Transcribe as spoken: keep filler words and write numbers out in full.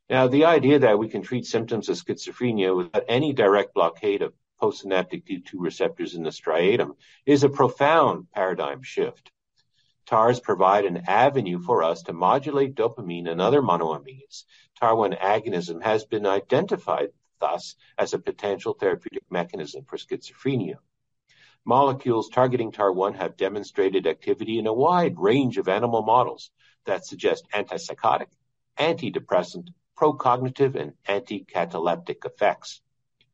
Now, the idea that we can treat symptoms of schizophrenia without any direct blockade of postsynaptic D two receptors in the striatum is a profound paradigm shift. T A Rs provide an avenue for us to modulate dopamine and other monoamines. T A R one agonism has been identified thus as a potential therapeutic mechanism for schizophrenia. Molecules targeting T A R one have demonstrated activity in a wide range of animal models that suggest antipsychotic, antidepressant, procognitive, and anti-cataleptic effects.